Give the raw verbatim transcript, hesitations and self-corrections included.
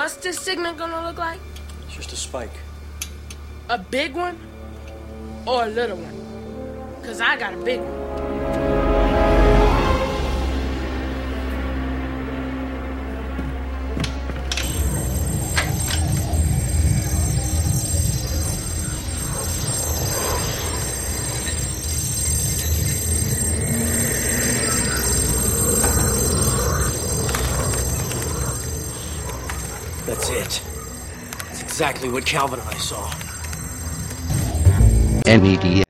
what's this signal gonna look like? It's just a spike. A big one or a little one? Cause I got a big one. That's it. That's exactly what Calvin and I saw. N E D